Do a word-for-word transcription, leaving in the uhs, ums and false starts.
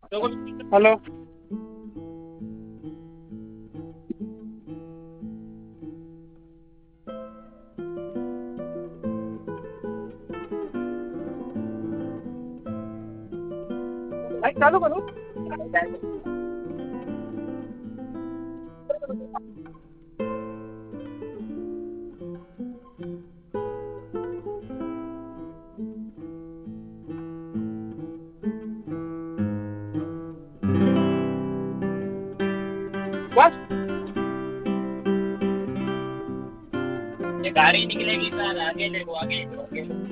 Hello. Light चालू करो। बस ये गाड़ी निकलेगी सर, आगे देखो, आगे देखो, आगे।